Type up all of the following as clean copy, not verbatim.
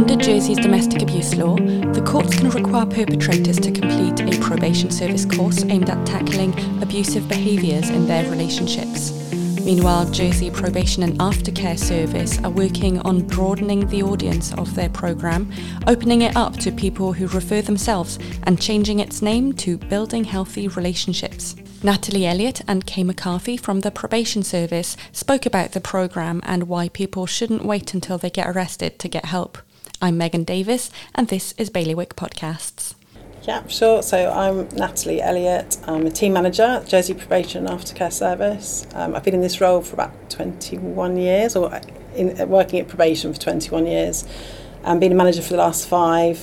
Under Jersey's domestic abuse law, the courts can require perpetrators to complete a probation service course aimed at tackling abusive behaviours in their relationships. Meanwhile, Jersey Probation and Aftercare Service are working on broadening the audience of their programme, opening it up to people who refer themselves and changing its name to Building Healthy Relationships. Natalie Elliott and Kay McCarthy from the Probation Service spoke about the programme and why people shouldn't wait until they get arrested to get help. I'm Megan Davis and this is Bailiwick Podcasts. Yeah, sure. So I'm Natalie Elliott. I'm a team manager at Jersey Probation and Aftercare Service. I've been in this role for about 21 years, or working at probation for 21 years, and been a manager for the last 5.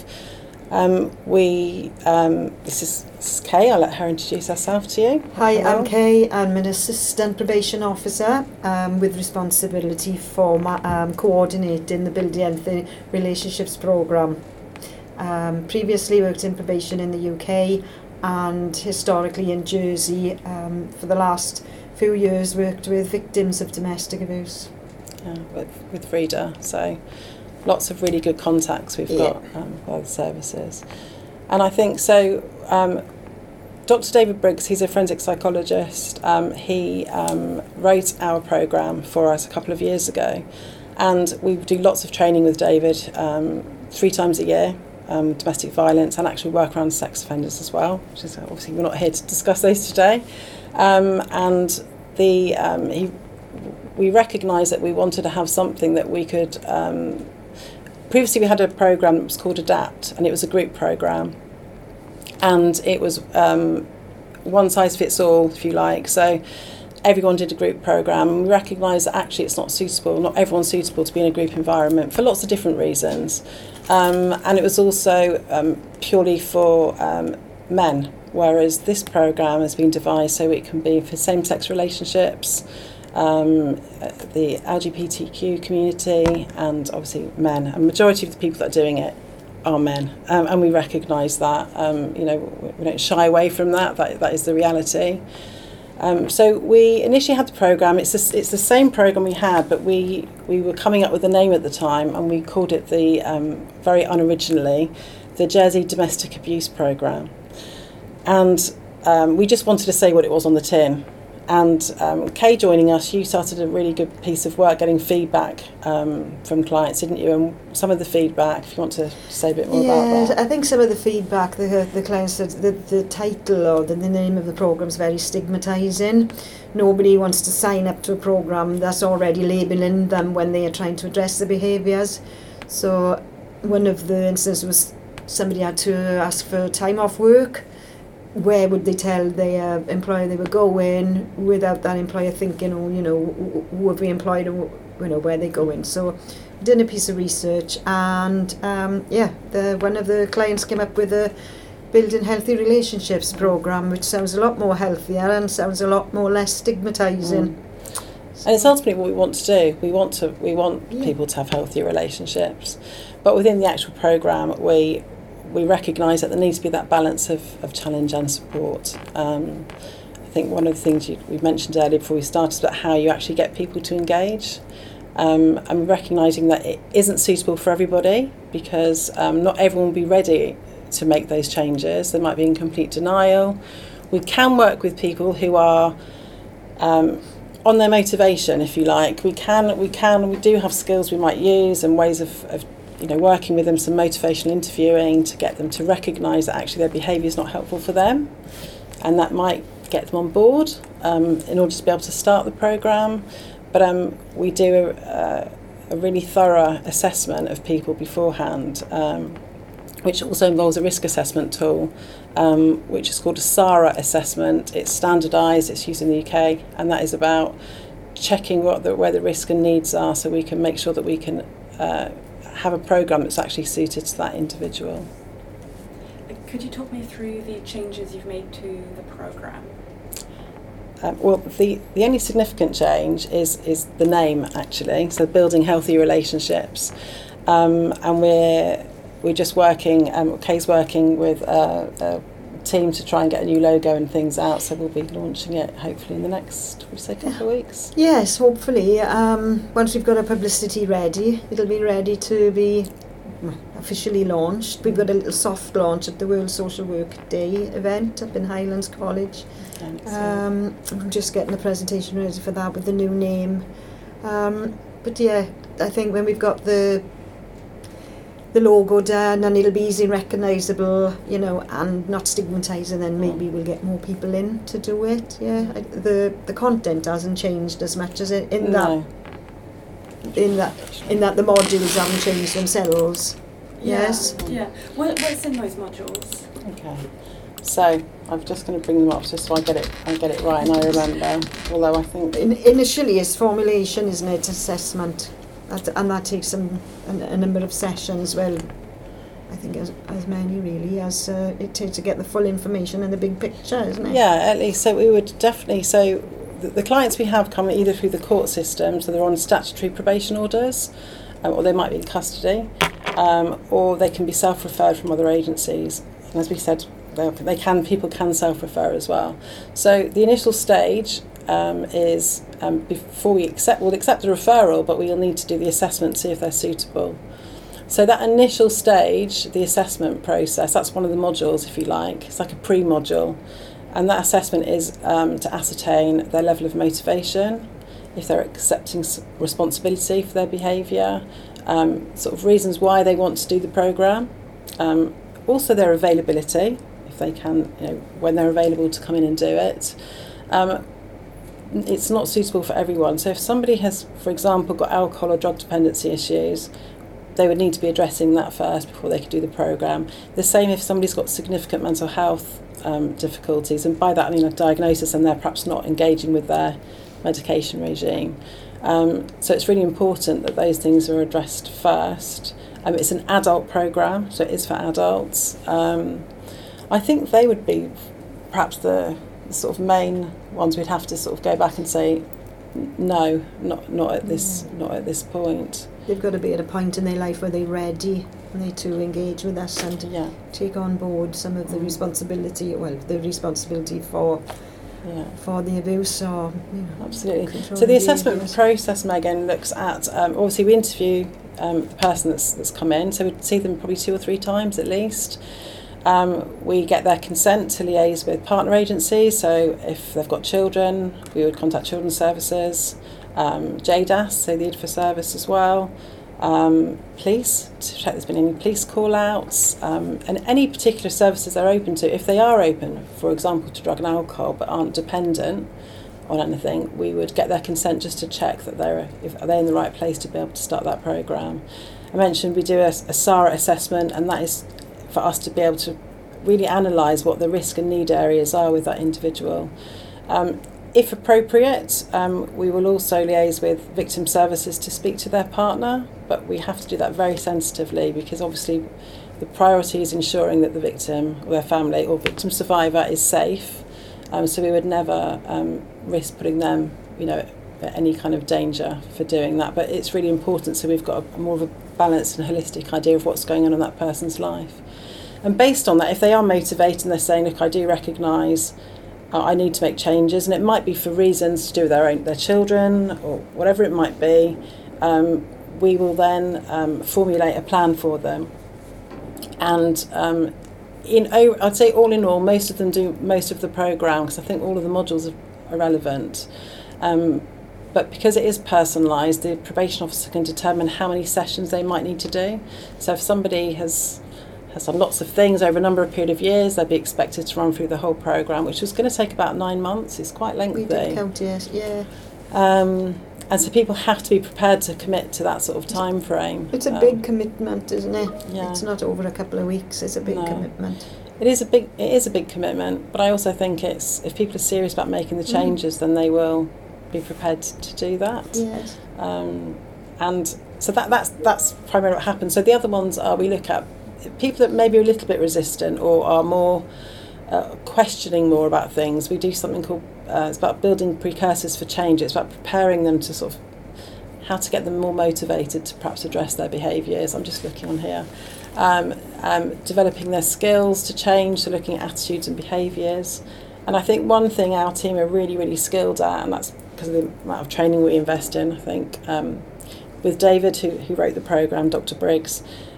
This is Kay. I'll let her introduce herself to you. Hi, I'm Kay. I'm an assistant probation officer with responsibility for coordinating the Building Healthy Relationships programme. Previously worked in probation in the UK and historically in Jersey. For the last few years worked with victims of domestic abuse. With Frida, so lots of really good contacts we've got by the services. And I think so, Dr. David Briggs, he's a forensic psychologist. He wrote our programme for us a couple of years ago, and we do lots of training with David 3 times a year. Domestic violence, and actually work around sex offenders as well, which is obviously we're not here to discuss those today. We recognised that we wanted to have something that we could. Previously, we had a programme that was called Adapt, and it was a group programme, and it was one size fits all, if you like. So everyone did a group programme, and we recognised that actually it's not suitable. Not everyone's suitable to be in a group environment for lots of different reasons. And it was also purely for men, whereas this programme has been devised so it can be for same-sex relationships, the LGBTQ community, and obviously men. And the majority of the people that are doing it are men, and we recognise that. We don't shy away from that. That is the reality. So we initially had the programme. It's the same programme we had, but we were coming up with a name at the time, and we called it very unoriginally the Jersey Domestic Abuse Programme. And we just wanted to say what it was on the tin. And Kay joining us, you started a really good piece of work getting feedback from clients, didn't you? And some of the feedback, if you want to say a bit more about that. I think some of the feedback, the clients said the title or the name of the programme is very stigmatising. Nobody wants to sign up to a programme that's already labelling them when they are trying to address the behaviours. So one of the instances was somebody had to ask for time off work. Where would they tell their employer they were going without that employer thinking, who have we employed, or where they're going? So we did a piece of research, and one of the clients came up with a Building Healthy Relationships programme, which sounds a lot more healthier and sounds a lot more less stigmatising. And it's ultimately what we want to do. We want people to have healthier relationships, but within the actual programme, we recognise that there needs to be that balance of challenge and support. I think one of the things we mentioned earlier before we started is about how you actually get people to engage, and recognising that it isn't suitable for everybody, because not everyone will be ready to make those changes. They might be in complete denial. We can work with people who are on their motivation, if you like. We do have skills we might use and ways of working with them, some motivational interviewing to get them to recognise that actually their behaviour is not helpful for them, and that might get them on board in order to be able to start the programme. But we do a really thorough assessment of people beforehand, which also involves a risk assessment tool, which is called a SARA assessment. It's standardised, it's used in the UK, and that is about checking where the risk and needs are, so we can make sure that we can have a programme that's actually suited to that individual. Could you talk me through the changes you've made to the programme? The only significant change is the name, actually. So Building Healthy Relationships, and we're just working. Kay's working with a team to try and get a new logo and things out. So we'll be launching it hopefully in the next couple of weeks. Yes, hopefully. Once we've got our publicity ready, it'll be ready to be officially launched. We've got a little soft launch at the World Social Work Day event up in Highlands College. I'm just getting the presentation ready for that with the new name. But yeah, I think when we've got the logo done and it'll be easy recognisable, you know, and not stigmatising, then maybe we'll get more people in to do it. Yeah, the content hasn't changed as much as in that the modules haven't changed themselves. Yes. Yeah. What's in those modules? Okay. So I'm just going to bring them up just so I get it right and I remember. Although I think initially it's formulation, isn't it? Assessment, and that takes a number of sessions. Well, I think as many really as it takes to get the full information and the big picture, isn't it? Yeah, at least. So we would definitely. So the clients we have come either through the court system, so they're on statutory probation orders, or they might be in custody, or they can be self-referred from other agencies. And as we said, people can self-refer as well. So the initial stage is before we'll accept the referral, but we'll need to do the assessment, see if they're suitable. So that initial stage, the assessment process, that's one of the modules, if you like. It's like a pre-module. And that assessment is to ascertain their level of motivation, if they're accepting responsibility for their behaviour, sort of reasons why they want to do the programme, also their availability, if they can, you know, when they're available to come in and do it. It's not suitable for everyone. So if somebody has, for example, got alcohol or drug dependency issues, they would need to be addressing that first before they could do the programme. The same if somebody's got significant mental health difficulties, and by that I mean a diagnosis and they're perhaps not engaging with their medication regime. So it's really important that those things are addressed first. It's an adult programme, so it is for adults. I think they would be perhaps the sort of main ones we'd have to sort of go back and say, no, not at this point. They've got to be at a point in their life where they're ready and they to engage with us and take on board some of the responsibility, for the abuse or, you know, absolutely. So the assessment process, Megan, looks at obviously we interview the person that's come in, so we'd see them probably 2 or 3 times at least. We get their consent to liaise with partner agencies, so if they've got children, we would contact Children's Services, JDAS, so the IDFA service as well, police, to check there's been any police call-outs, and any particular services they're open to. If they are open, for example, to drug and alcohol, but aren't dependent on anything, we would get their consent just to check that are they in the right place to be able to start that programme. I mentioned we do a SARA assessment, and that is for us to be able to really analyse what the risk and need areas are with that individual. If appropriate, we will also liaise with victim services to speak to their partner, but we have to do that very sensitively because obviously the priority is ensuring that the victim or their family or victim survivor is safe. So we would never risk putting them, you know, at any kind of danger for doing that. But it's really important, so we've got a more of a balanced and holistic idea of what's going on in that person's life. And based on that, if they are motivated and they're saying, look, I do recognise I need to make changes, and it might be for reasons to do with their children or whatever it might be, we will then formulate a plan for them. And I'd say all in all, most of them do most of the programme because I think all of the modules are relevant. But because it is personalised, the probation officer can determine how many sessions they might need to do. So if somebody has done lots of things over a number of period of years, they'd be expected to run through the whole programme, which was going to take about 9 months. It's quite lengthy. We did count, yes, yeah. And so people have to be prepared to commit to that sort of time frame. It's a big commitment, isn't it? Yeah. It's not over a couple of weeks. It's a big commitment. It is a big commitment, but I also think if people are serious about making the changes, then they will be prepared to do that. Yes. And so that's primarily what happens. So the other ones are we look at people that maybe are a little bit resistant or are more questioning more about things. We do something called it's about building precursors for change. It's about preparing them to sort of how to get them more motivated to perhaps address their behaviours. I'm just looking on here. Developing their skills to change, so looking at attitudes and behaviours. And I think one thing our team are really, really skilled at, and that's because of the amount of training we invest in, I think, with David, who wrote the programme, Dr. Briggs,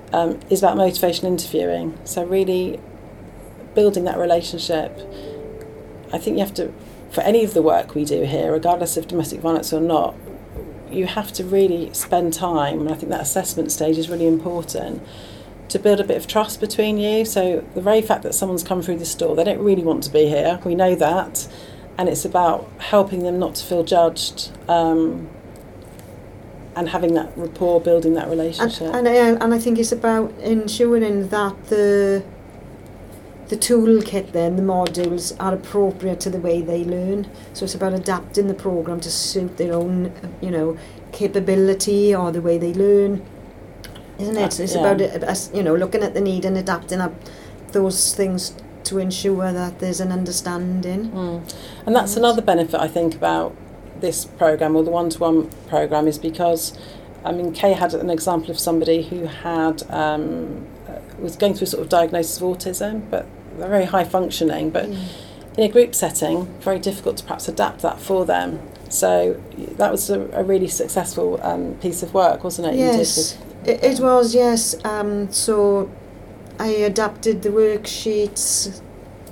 is about motivation interviewing. So really building that relationship. I think you have to, for any of the work we do here, regardless of domestic violence or not, you have to really spend time, and I think that assessment stage is really important, to build a bit of trust between you. So the very fact that someone's come through this door, they don't really want to be here, we know that, and it's about helping them not to feel judged, and having that rapport, building that relationship. And I think it's about ensuring that the toolkit then, the modules, are appropriate to the way they learn. So it's about adapting the programme to suit their own, capability or the way they learn, isn't it? It's about, looking at the need and adapting up those things to ensure that there's an understanding. And that's another benefit, I think, about this programme, or the one-to-one programme, is because, Kay had an example of somebody who had was going through a sort of diagnosis of autism, but they're very high functioning, but in a group setting, very difficult to perhaps adapt that for them. So that was a really successful piece of work, wasn't it? Yes, it was, yes. So I adapted the worksheets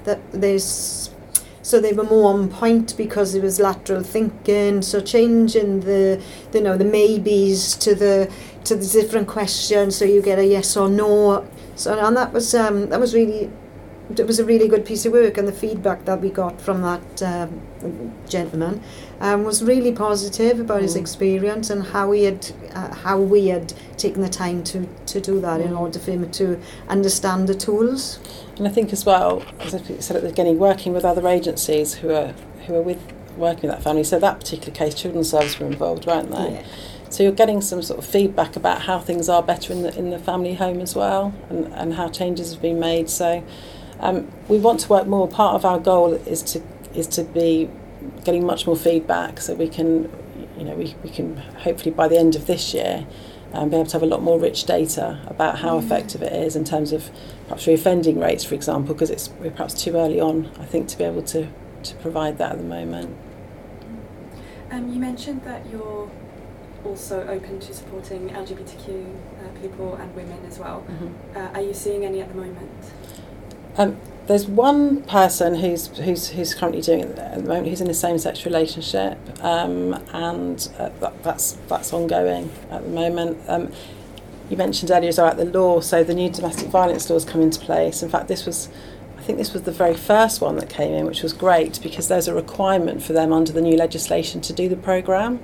so they were more on point because it was lateral thinking. So changing the maybes to the different questions, so you get a yes or no. So and that was really. It was a really good piece of work, and the feedback that we got from that gentleman was really positive about his experience and how we had taken the time to do that in order for him to understand the tools. And I think as well, as I said at the beginning, working with other agencies who are working with that family. So that particular case, Children's Service were involved, weren't they? Yeah. So you're getting some sort of feedback about how things are better in the family home as well, and how changes have been made. So. We want to work more. Part of our goal is to be getting much more feedback, so we can, we can hopefully by the end of this year be able to have a lot more rich data about how effective it is in terms of perhaps reoffending rates, for example, because we're perhaps too early on, I think, to be able to provide that at the moment. You mentioned that you're also open to supporting LGBTQ people and women as well. Are you seeing any at the moment? There's one person who's currently doing it at the moment, who's in a same-sex relationship, and that's ongoing at the moment. You mentioned earlier as well about the law, so the new domestic violence laws come into place. In fact, I think this was the very first one that came in, which was great because there's a requirement for them under the new legislation to do the programme.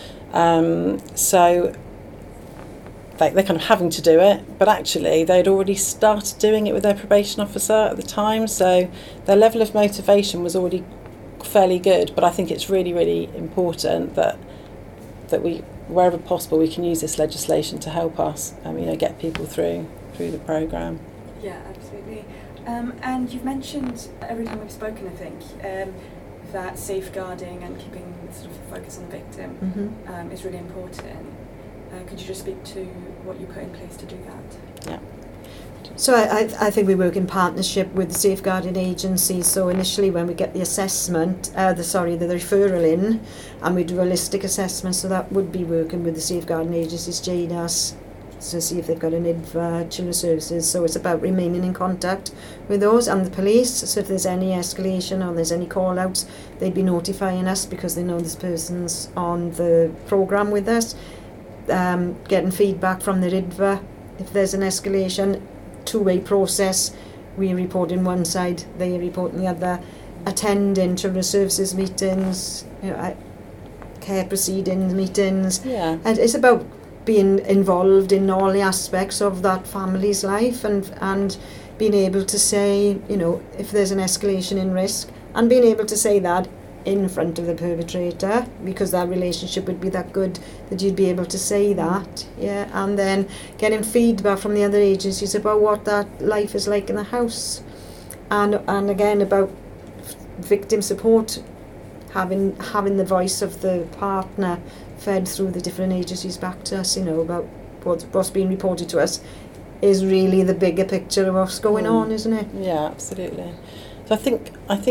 So they're kind of having to do it, but actually they'd already started doing it with their probation officer at the time, so their level of motivation was already fairly good. But I think it's really, really important that we, wherever possible, we can use this legislation to help us, get people through the programme. Yeah, absolutely. And you've mentioned every time we've spoken, I think, that safeguarding and keeping sort of focus on the victim is really important. Could you just speak to what you put in place to do that? Yeah. So I think we work in partnership with the safeguarding agencies. So initially when we get the assessment, the referral in, and we do a holistic assessment, so that would be working with the safeguarding agencies, JDAS, to see if they've got an IDVA, Children's Services. So it's about remaining in contact with those, and the police. So if there's any escalation or there's any call-outs, they'd be notifying us because they know this person's on the programme with us. Getting feedback from the IDVA. If there's an escalation, two-way process, we report in one side, they report in the other. Attending Children's Services meetings, care proceedings meetings. Yeah. And it's about being involved in all the aspects of that family's life and being able to say, if there's an escalation in risk, and being able to say that in front of the perpetrator, because that relationship would be that good that you'd be able to say that, and then getting feedback from the other agencies about what that life is like in the house, and again about victim support, having the voice of the partner fed through the different agencies back to us, about what's being reported to us is really the bigger picture of what's going on, isn't it? Yeah, absolutely. So I think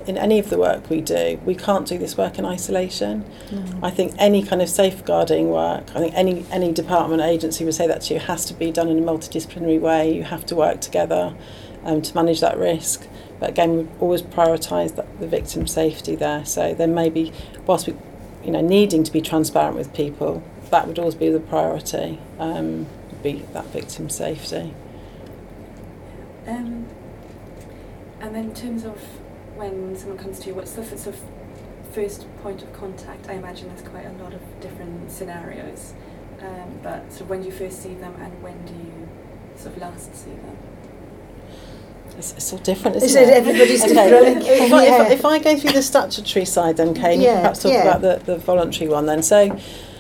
in any of the work we do, we can't do this work in isolation. No. I think any kind of safeguarding work, I think any department, agency would say that to you, has to be done in a multidisciplinary way. You have to work together to manage that risk. But again, we always prioritise the victim's safety there. So there may be, whilst we, needing to be transparent with people, that would always be the priority, would be that victim's safety. And then in terms of when someone comes to you, what's the sort of first point of contact? I imagine there's quite a lot of different scenarios, but sort of when do you first see them and when do you sort of last see them? It's all different, isn't it? Everybody's different. If I go through the statutory side then, Kay, perhaps talk about the voluntary one then. So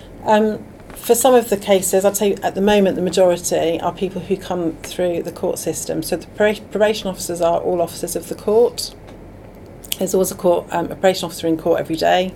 for some of the cases, I'd say at the moment the majority are people who come through the court system. So the probation officers are all officers of the court. There's always a probation officer in court every day.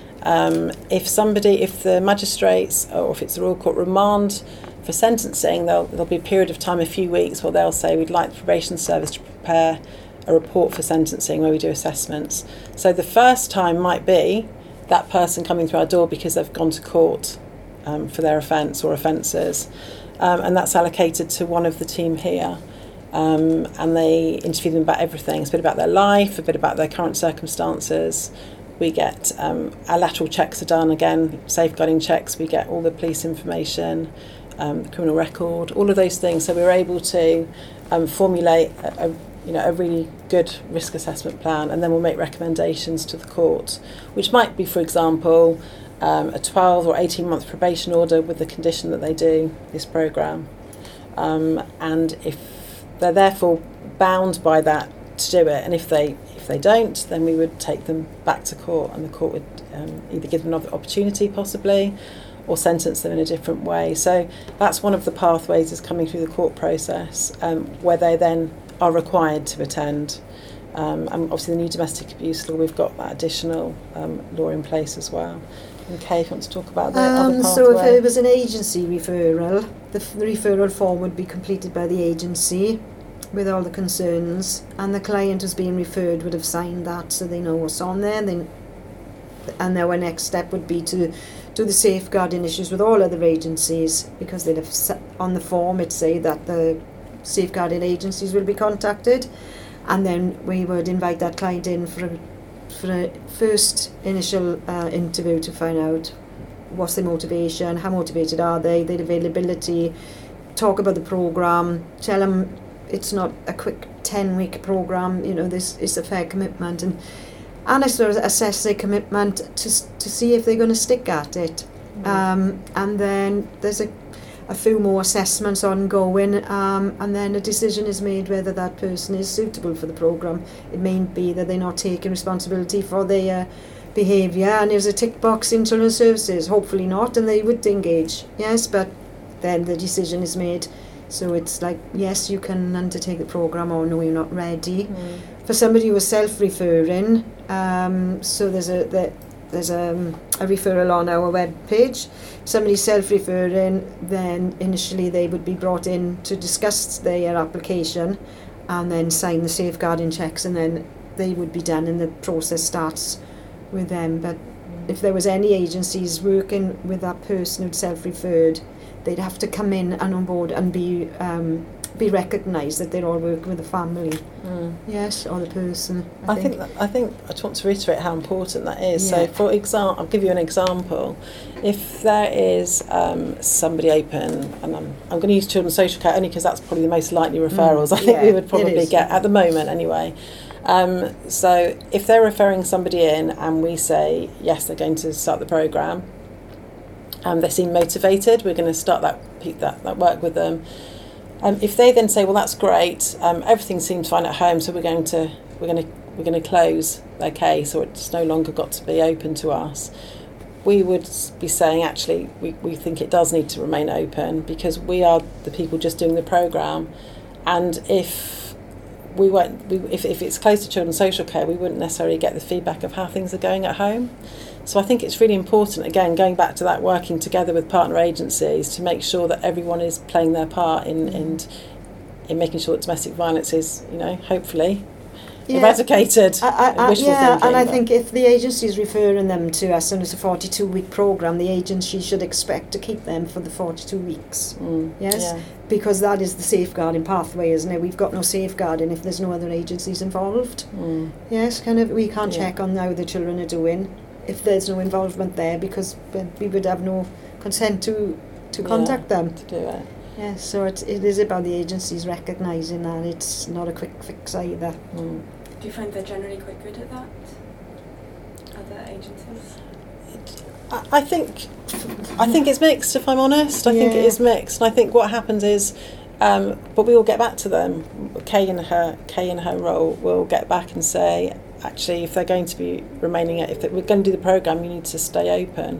If the magistrates, or if it's a Royal Court remand for sentencing, there'll be a period of time, a few weeks, where they'll say we'd like the probation service to prepare a report for sentencing where we do assessments. So the first time might be that person coming through our door because they've gone to court for their offence or offences, and that's allocated to one of the team here. And they interview them about everything. It's a bit about their life, a bit about their current circumstances. We get our lateral checks are done, again, safeguarding checks. We get all the police information, the criminal record, all of those things. So we're able to formulate a really good risk assessment plan, and then we'll make recommendations to the court, which might be, for example, a 12 or 18-month probation order with the condition that they do this programme. And if they're therefore bound by that to do it, and if they don't, then we would take them back to court, and the court would either give them another opportunity possibly, or sentence them in a different way. So that's one of the pathways, is coming through the court process, where they then are required to attend. And obviously the new domestic abuse law, we've got that additional law in place as well. And Kay, if you want to talk about the other pathway. So if it was an agency referral, the referral form would be completed by the agency with all the concerns, and the client who's being referred would have signed that, so they know what's on there. And our next step would be to do the safeguarding issues with all other agencies, because they'd have on the form it'd say that the safeguarding agencies will be contacted, and then we would invite that client in for a first initial interview to find out what's their motivation, how motivated are they, their availability, talk about the programme, tell them it's not a quick 10-week programme, this is a fair commitment, and I sort of assess their commitment to see if they're going to stick at it. And then there's a few more assessments ongoing, and then a decision is made whether that person is suitable for the programme. It may be that they're not taking responsibility for their behaviour, and there's a tick box in children's services, hopefully not, and they would engage, yes, but then the decision is made. So it's like, yes, you can undertake the programme, or no, you're not ready. For somebody who is self-referring, so there's a referral on our web page. Somebody self-referring, then initially they would be brought in to discuss their application and then sign the safeguarding checks, and then they would be done and the process starts with them. But if there was any agencies working with that person who'd self-referred, they'd have to come in and on board and be recognised that they're all working with the family, yes, or the person. I think I just want to reiterate how important that is. Yeah. So, for example, I'll give you an example. If there is somebody open, and I'm going to use children's social care only because that's probably the most likely referrals I think we would probably get at the moment anyway. So if they're referring somebody in and we say, yes, they're going to start the programme, they seem motivated, we're going to start that work with them. If they then say, well, that's great, everything seems fine at home, so we're going to close their case, or it's no longer got to be open to us, we would be saying, actually, we think it does need to remain open, because we are the people just doing the programme, and if it's close to children's social care, we wouldn't necessarily get the feedback of how things are going at home. So I think it's really important, again, going back to that, working together with partner agencies to make sure that everyone is playing their part in making sure that domestic violence is, hopefully eradicated. I think if the agency is referring them to us and it's a 42-week programme, the agency should expect to keep them for the 42 weeks. Because that is the safeguarding pathway, isn't it? We've got no safeguarding if there's no other agencies involved. Yes, we can't check on how the children are doing if there's no involvement there, because we would have no consent to contact them. To do it. Yes, so it is about the agencies recognising that it's not a quick fix either. Do you find they're generally quite good at that? Other agencies? I think it's mixed, if I'm honest. I think it is mixed. And I think what happens is, but we will get back to them. Kay in her role will get back and say, actually, if they're going to be remaining, if we're going to do the programme, you need to stay open.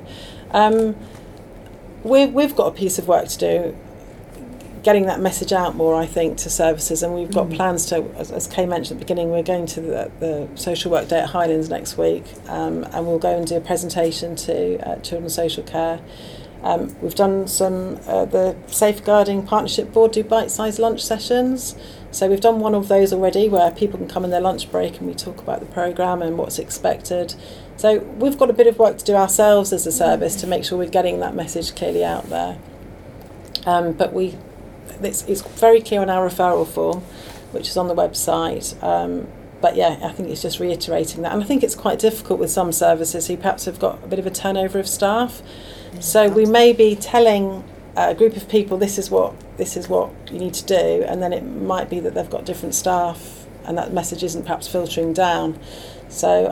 We've got a piece of work to do, getting that message out more, I think, to services, and we've got plans to, as Kay mentioned at the beginning, we're going to the social work day at Highlands next week, and we'll go and do a presentation to Children's Social Care. We've done some, the Safeguarding Partnership Board do bite-sized lunch sessions, so we've done one of those already where people can come in their lunch break and we talk about the programme and what's expected. So we've got a bit of work to do ourselves as a service to make sure we're getting that message clearly out there. But it's very clear on our referral form, which is on the website. But I think it's just reiterating that. And I think it's quite difficult with some services who perhaps have got a bit of a turnover of staff. So we may be telling a group of people this is what you need to do, and then it might be that they've got different staff and that message isn't perhaps filtering down. So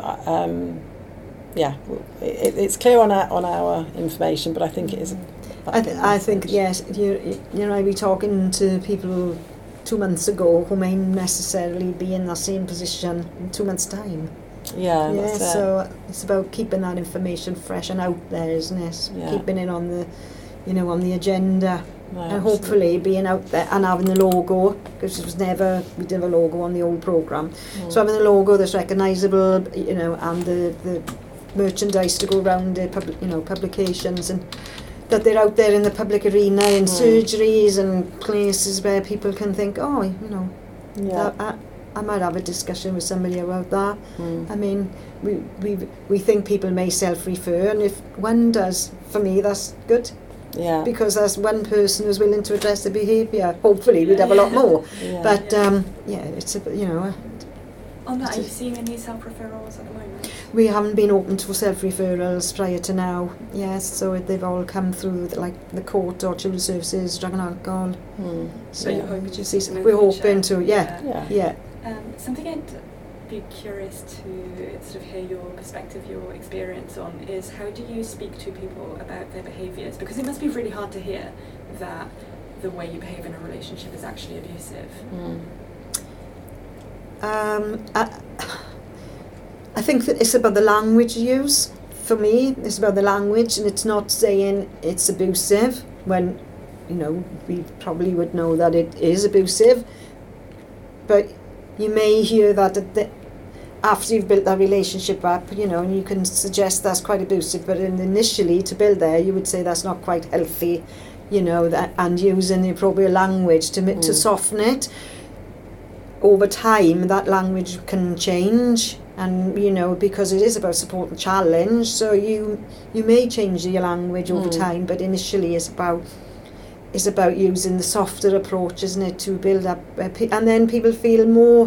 it's clear on our information, but I think it is. I think yes. I'd be talking to people 2 months ago who may necessarily be in the same position in 2 months' time. That's it. So it's about keeping that information fresh and out there, isn't it? Keeping it on the, on the agenda, and hopefully being out there and having the logo, because we didn't have a logo on the old programme. So having the logo that's recognisable, and the merchandise to go around the publications, and that they're out there in the public arena in surgeries and places where people can think, I might have a discussion with somebody about that. I mean, we think people may self-refer, and if one does, for me, that's good. Because that's one person who's willing to address the behaviour. Hopefully, we'd have a lot more. But it's On that, are you seeing any self-referrals at the moment? We haven't been open to self-referrals prior to now. Yes, so they've all come through the court or children's services, drug and alcohol. So you're hoping to we're hoping to, something I'd be curious to sort of hear your perspective, your experience on is how do you speak to people about their behaviours? Because it must be really hard to hear that the way you behave in a relationship is actually abusive. I think that it's about the language you use. For me, it's about the language, and it's not saying it's abusive when, we probably would know that it is abusive. But you may hear that after you've built that relationship up, and you can suggest that's quite abusive, but initially to build there, you would say that's not quite healthy, and using the appropriate language to soften it. Over time, that language can change, and because it is about support and challenge, so you may change your language over time, but initially it's about using the softer approach, isn't it, to build up, and then people feel more,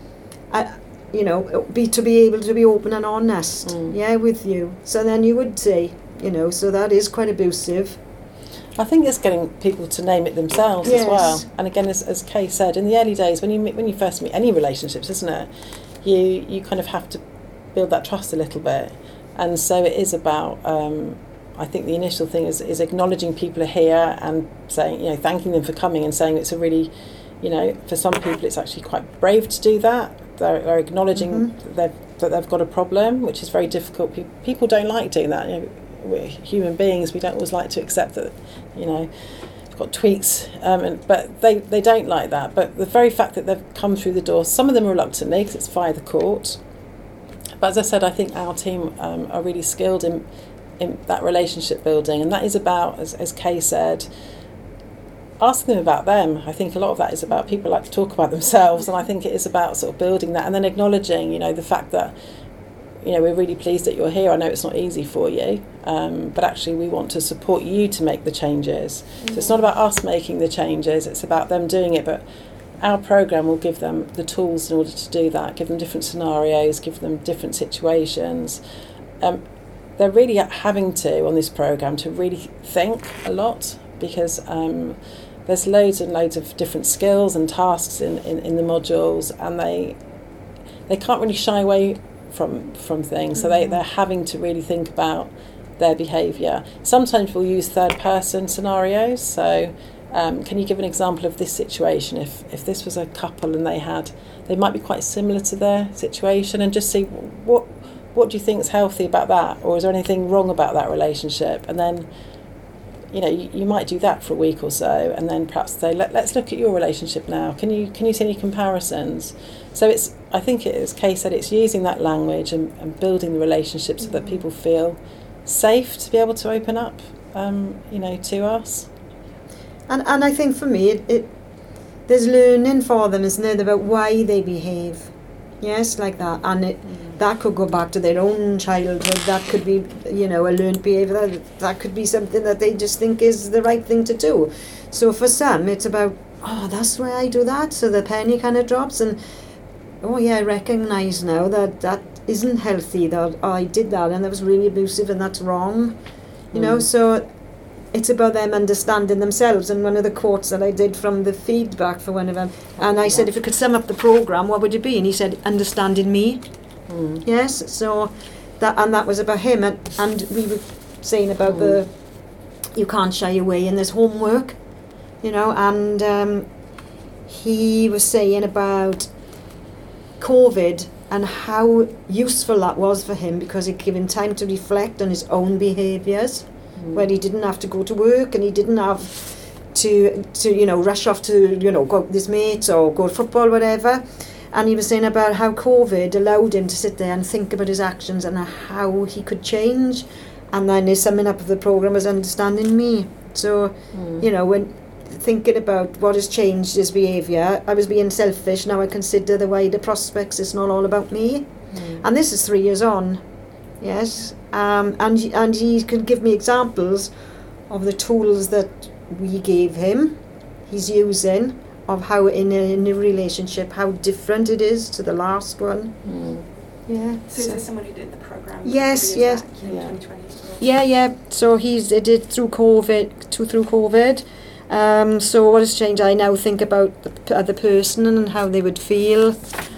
to be able to be open and honest, with you. So then you would say, so that is quite abusive. I think it's getting people to name it themselves as well. And again, as Kay said, in the early days, when you first meet any relationships, isn't it, you kind of have to build that trust a little bit. And so it is about, I think the initial thing is acknowledging people are here and saying, thanking them for coming and saying it's a really, for some people it's actually quite brave to do that. They're acknowledging that they've got a problem, which is very difficult. People don't like doing that. We're human beings. We don't always like to accept that, we've got tweaks, but they don't like that. But the very fact that they've come through the door, some of them reluctantly because it's via the court. But as I said, I think our team are really skilled in that relationship building, and that is about, as Kay said, asking them about them. I think a lot of that is about people like to talk about themselves, and I think it is about sort of building that and then acknowledging, the fact that, we're really pleased that you're here. I know it's not easy for you, but actually we want to support you to make the changes. So it's not about us making the changes, it's about them doing it, but our programme will give them the tools in order to do that, give them different scenarios, give them different situations. They're really having to, on this programme, to really think a lot, because there's loads and loads of different skills and tasks in the modules, and they can't really shy away from things, so they're having to really think about their behaviour. Sometimes we'll use third person scenarios, so can you give an example of this situation if this was a couple and they might be quite similar to their situation, and just see what do you think is healthy about that, or is there anything wrong about that relationship? And then you might do that for a week or so, and then perhaps say, let's look at your relationship now. Can you see any comparisons? So I think it is Kay said, it's using that language and building the relationship so that people feel safe to be able to open up, to us. And I think for me, there's learning for them, isn't it, about why they behave. Yes, like that. And that could go back to their own childhood. That could be, a learned behaviour. That could be something that they just think is the right thing to do. So for some, it's about, that's why I do that. So the penny kind of drops, and, I recognise now that isn't healthy, that I did that and that was really abusive and that's wrong. So it's about them understanding themselves. And one of the quotes that I did from the feedback for one of them, and I said, if you could sum up the programme, what would it be? And he said, understanding me. Yes, so that was about him, and we were saying about you can't shy away, and there's homework, and he was saying about COVID and how useful that was for him, because it gave him time to reflect on his own behaviours, where he didn't have to go to work, and he didn't have to rush off to go out with his mates or go to football, whatever. And he was saying about how COVID allowed him to sit there and think about his actions and how he could change. And then his summing up of the programme was understanding me. So, when thinking about what has changed his behaviour, I was being selfish, now I consider the wider prospects, it's not all about me. And this is 3 years on, yes. And he could give me examples of the tools that we gave him, he's using, of how in a relationship, how different it is to the last one. Yeah. So is this someone who did the programme? Yes. Back in 2020? Yeah. So he did it through COVID. So what has changed? I now think about the other person and how they would feel.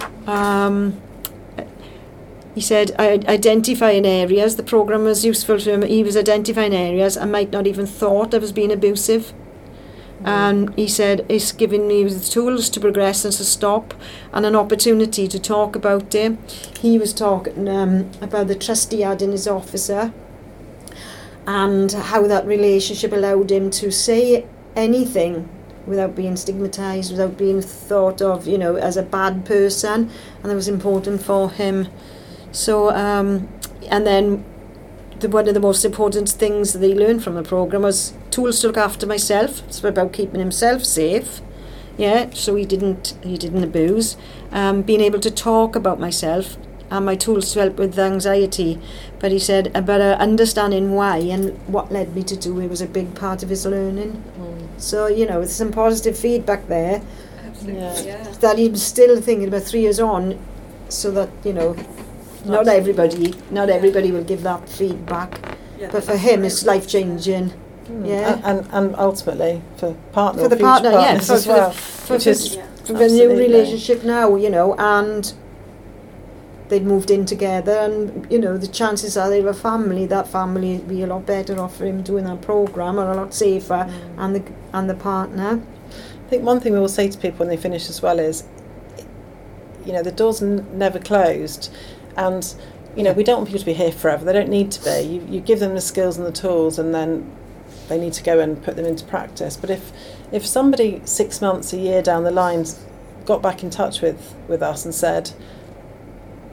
He said, identifying areas. The programme was useful to him. He was identifying areas I might not even thought I was being abusive. And he said, it's giving me the tools to progress and to stop, and an opportunity to talk about it. He was talking about the trust he had in his officer, and how that relationship allowed him to say anything without being stigmatised, without being thought of, as a bad person, and that was important for him. So, and then one of the most important things that he learned from the programme was tools to look after myself. It's about keeping himself safe, so he didn't abuse. Being able to talk about myself, and my tools to help with anxiety. But he said about understanding why and what led me to do it was a big part of his learning. So, there's some positive feedback there. Absolutely, yeah. That he's still thinking about 3 years on, so that, not everybody will give that feedback, but for him it's life changing. And ultimately for partner, for the partner, for the new relationship now, and they'd moved in together, and the chances are they have a family. That family would be a lot better off for him doing that programme, or a lot safer, and the partner. I think one thing we will say to people when they finish as well is, the door's never closed. And, we don't want people to be here forever. They don't need to be. You give them the skills and the tools, and then they need to go and put them into practice. But if somebody 6 months, a year down the line got back in touch with us and said,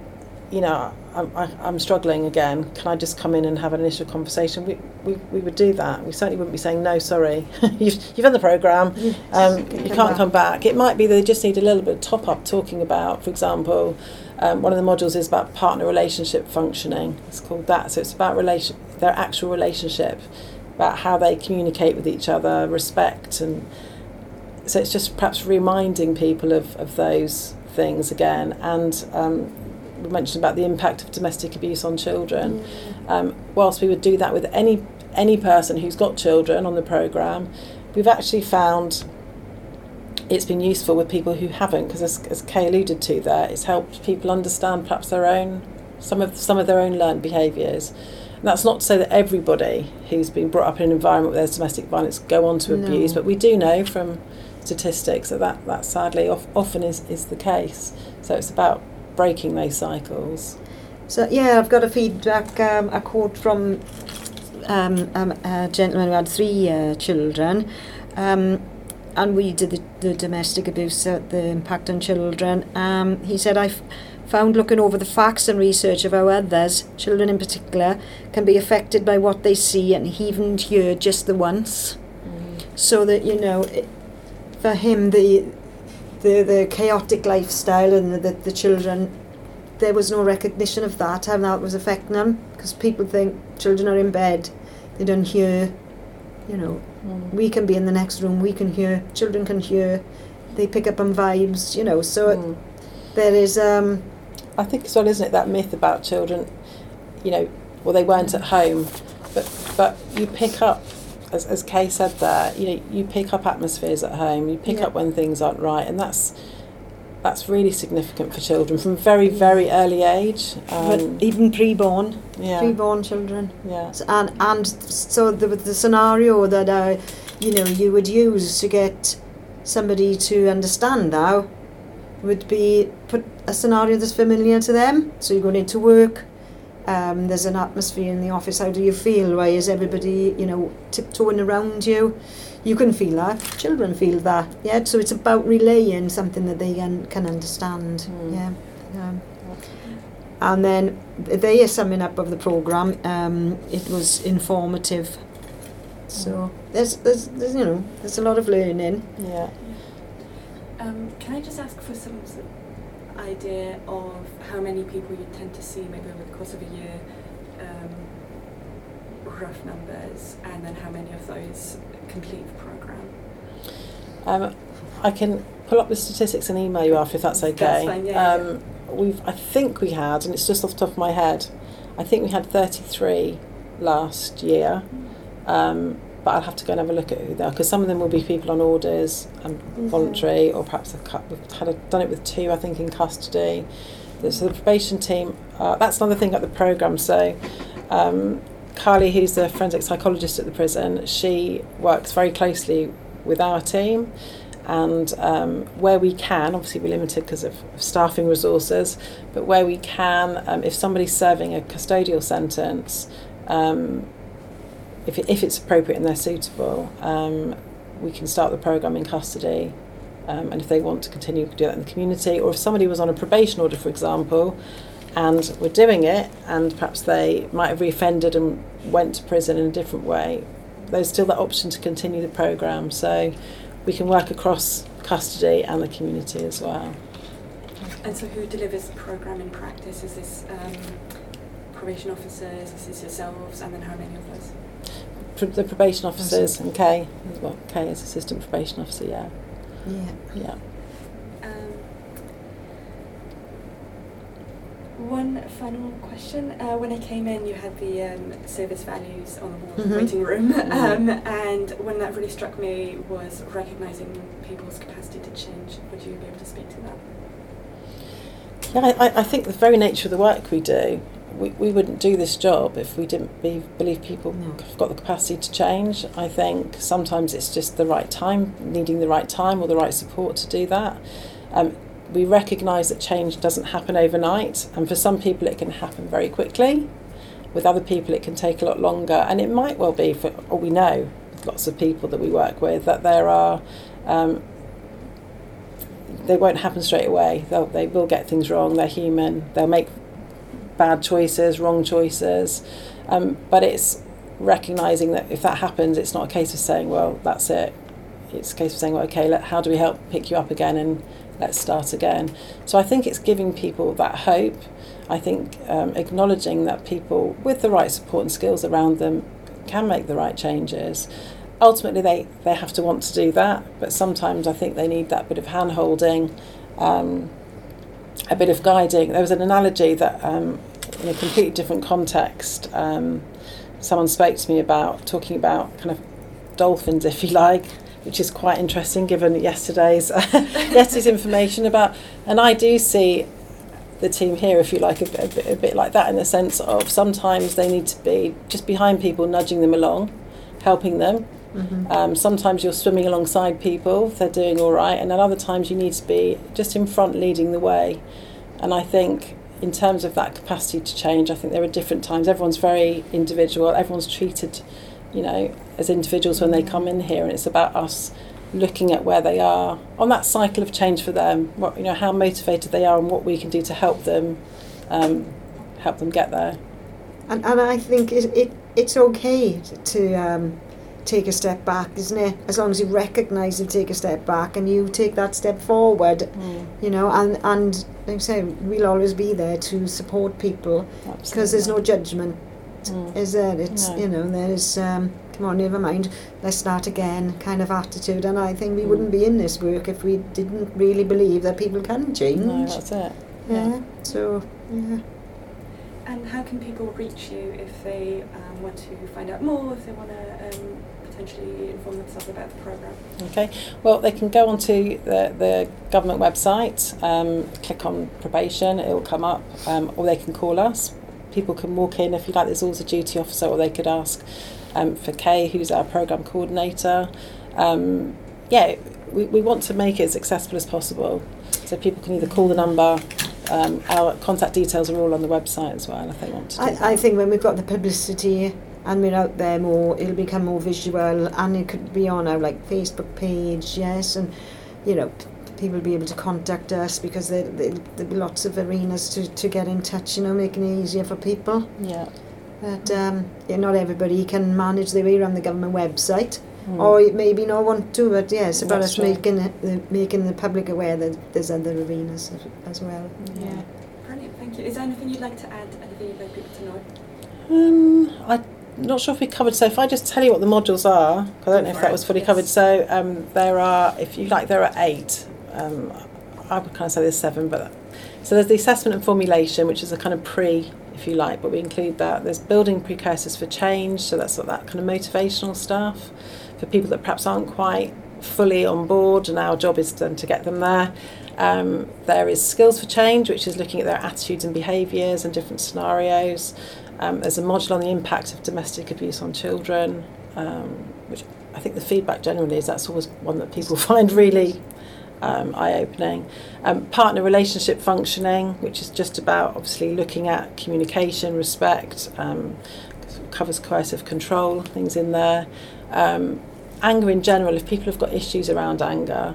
you know, I'm struggling again. Can I just come in and have an initial conversation? We would do that. We certainly wouldn't be saying, no, sorry, you've done the programme, you can't come back. It might be they just need a little bit of top up talking about, for example, one of the modules is about partner relationship functioning. It's called that. So it's about their actual relationship, about how they communicate with each other, respect, and so it's just perhaps reminding people of those things again. And we mentioned about the impact of domestic abuse on children. Whilst we would do that with any person who's got children on the programme, we've actually found it's been useful with people who haven't, because as Kay alluded to there, it's helped people understand perhaps some of their own learned behaviours. And that's not to say that everybody who's been brought up in an environment where there's domestic violence go on to abuse, but we do know from statistics that sadly often is the case. So it's about breaking those cycles. So yeah, I've got a feedback, a quote from a gentleman who had 3 children, and we did the domestic abuse, the impact on children. He said, I've found looking over the facts and research of how others, children in particular, can be affected by what they see and even hear just the once. So that, you know, for him, the chaotic lifestyle and the children, there was no recognition of that, how that was affecting them, because people think children are in bed, they don't hear, you know. We can be in the next room, we can hear, children can hear, they pick up on vibes, you know. So there is I think as well, isn't it, that myth about children, you know, well, they weren't at home, but you pick up, as Kay said there, you know, you pick up atmospheres at home, you pick up when things aren't right, and that's really significant for children from very, very early age. But even pre-born children. Yeah. And so the scenario that you know, you would use to get somebody to understand now would be put a scenario that's familiar to them. So you're going into work, there's an atmosphere in the office, how do you feel? Why is everybody, you know, tiptoeing around you? You can feel that, children feel that, yeah. So it's about relaying something that they can understand, yeah. And then they are summing up of the programme. It was informative. So there's you know, there's a lot of learning. Yeah. Can I just ask for some sort of idea of how many people you tend to see maybe over the course of a year, rough numbers, and then how many of those complete the programme? I can pull up the statistics and email you after, if that's okay. That's fine, yeah. I think we had, and it's just off the top of my head, I think we had 33 last year. But I'll have to go and have a look at who they are, because some of them will be people on orders and voluntary, or perhaps we've done it with 2, I think, in custody. So the probation team, that's another thing at the programme. So Carly, who's the forensic psychologist at the prison, she works very closely with our team, and where we can, obviously we're limited because of staffing resources, but where we can, if somebody's serving a custodial sentence, if it's appropriate and they're suitable, we can start the programme in custody, and if they want to continue to do that in the community, or if somebody was on a probation order, for example, and we're doing it, and perhaps they might have reoffended and went to prison in a different way, there's still that option to continue the programme. So we can work across custody and the community as well. And so who delivers the programme in practice? Is this probation officers, is this yourselves, and then how many of us? The probation officers and Kay. Well, Kay is assistant probation officer, yeah. Yeah. One final question. When I came in, you had the service values on the wall in the waiting room, and one that really struck me was recognising people's capacity to change. Would you be able to speak to that? Yeah, I think the very nature of the work we do, we wouldn't do this job if we didn't believe people have got the capacity to change. I think sometimes it's just the right time, needing the right time or the right support to do that. We recognise that change doesn't happen overnight, and for some people it can happen very quickly. With other people it can take a lot longer, and it might well be, or we know with lots of people that we work with, that there are they won't happen straight away. They will get things wrong, they're human, they'll make bad choices, wrong choices, but it's recognising that if that happens, it's not a case of saying, well, that's it. It's a case of saying, well, okay, how do we help pick you up again and let's start again. So I think it's giving people that hope. I think acknowledging that people with the right support and skills around them can make the right changes. Ultimately, they have to want to do that, but sometimes I think they need that bit of hand-holding, a bit of guiding. There was an analogy that in a completely different context, someone spoke to me about, talking about kind of dolphins, if you like, which is quite interesting given yesterday's information about, and I do see the team here, if you like, a bit like that, in the sense of sometimes they need to be just behind people, nudging them along, helping them. Mm-hmm. Sometimes you're swimming alongside people if they're doing all right, and then other times you need to be just in front leading the way. And I think in terms of that capacity to change, I think there are different times. Everyone's very individual. Everyone's treated, as individuals when they come in here, and it's about us looking at where they are on that cycle of change for them. How motivated they are, and what we can do to help them get there. And I think it's okay to take a step back, isn't it? As long as you recognise and take a step back and you take that step forward, and like I say, we'll always be there to support people. Absolutely. Because there's no judgment, is there? It's, there is, come on, never mind, let's start again kind of attitude. And I think we wouldn't be in this work if we didn't really believe that people can change. No, that's it. Yeah, so, yeah. And how can people reach you if they want to find out more, if they want to potentially inform themselves about the programme? Okay, well, they can go onto the government website, click on probation, it will come up, or they can call us. People can walk in, if you like, there's always a duty officer, or they could ask for Kay, who's our programme coordinator. We want to make it as accessible as possible, so people can either call the number. Our contact details are all on the website as well if they want to do that. I think when we've got the publicity and we're out there more, it'll become more visual, and it could be on our Facebook page, yes, and people will be able to contact us, because there'll be lots of arenas to get in touch, making it easier for people. Yeah. But not everybody can manage their way around the government website. Or maybe not want to, but yes, about us making the public aware that there's other arenas as well. Yeah. Brilliant, thank you. Is there anything you'd like to add, anything you'd like people to know? I'm not sure if we covered, so if I just tell you what the modules are, because I don't know if that was fully covered. So there are 8. I would kind of say there's 7, but so there's the assessment and formulation, which is a kind of if you like, but we include that. There's building precursors for change, so that's that kind of motivational stuff for people that perhaps aren't quite fully on board, and our job is then to get them there. There is skills for change, which is looking at their attitudes and behaviours and different scenarios. There's a module on the impact of domestic abuse on children, which I think the feedback generally is that's always one that people find really eye-opening. Partner relationship functioning, which is just about obviously looking at communication, respect, covers coercive control, things in there. Anger in general, if people have got issues around anger,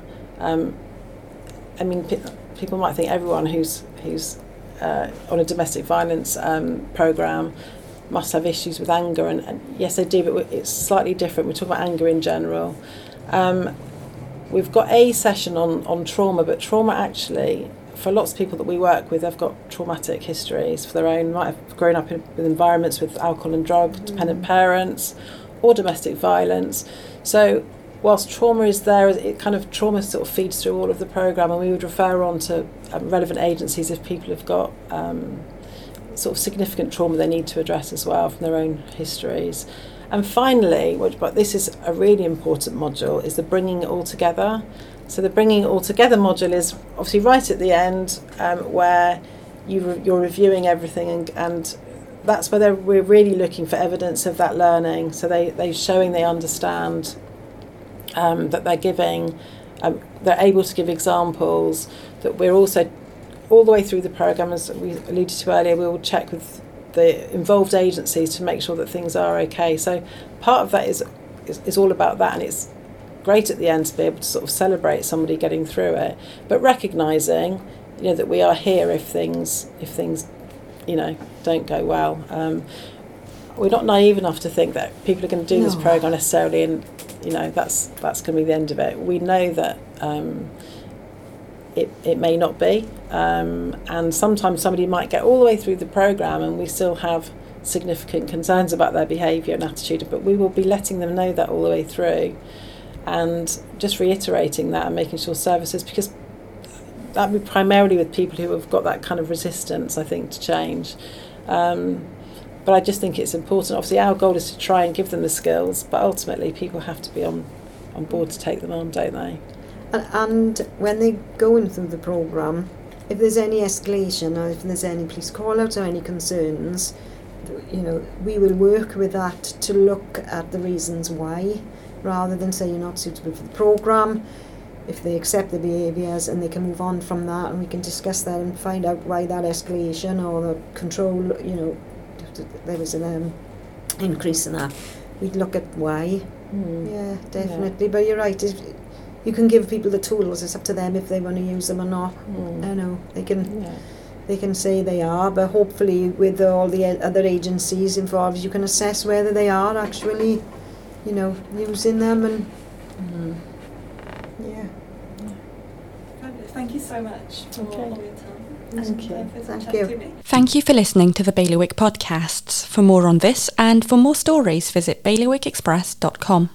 people might think everyone who's on a domestic violence programme must have issues with anger, and yes they do, but it's slightly different. We're talking about anger in general. We've got a session on trauma, but trauma actually, for lots of people that we work with, they've got traumatic histories for their own, might have grown up with environments with alcohol and drug dependent parents or domestic violence. So whilst trauma is there, it kind of trauma sort of feeds through all of the programme, and we would refer on to relevant agencies if people have got sort of significant trauma they need to address as well from their own histories. And finally, but this is a really important module, is the bringing it all together. So the bringing it all together module is obviously right at the end, where you're reviewing everything, and that's where we're really looking for evidence of that learning. So they're showing they understand, that they're giving, they're able to give examples, that we're also, all the way through the programme, as we alluded to earlier, we will check with the involved agencies to make sure that things are okay. So part of that is all about that, and it's great at the end to be able to sort of celebrate somebody getting through it, but recognising, that we are here if things don't go well. We're not naive enough to think that people are going to do this program necessarily, and that's going to be the end of it. We know that it may not be, and sometimes somebody might get all the way through the program and we still have significant concerns about their behaviour and attitude, but we will be letting them know that all the way through, and just reiterating that and making sure services, because that would be primarily with people who have got that kind of resistance, I think, to change. But I just think it's important. Obviously, our goal is to try and give them the skills, but ultimately people have to be on board to take them on, don't they? And when they go in through the programme, if there's any escalation or if there's any police call-outs or any concerns, we will work with that to look at the reasons why, rather than say you're not suitable for the programme. If they accept the behaviours and they can move on from that, and we can discuss that and find out why that escalation or the control, there was an increase in that. We'd look at why. Yeah, definitely. Yeah. But you're right. You can give people the tools. It's up to them if they want to use them or not. They can. Yeah. They can say they are, but hopefully with all the other agencies involved, you can assess whether they are actually, using them and. Yeah. Thank you so much for all your time. Thank you. Thank you for listening to the Bailiwick podcasts. For more on this and for more stories, visit bailiwickexpress.com.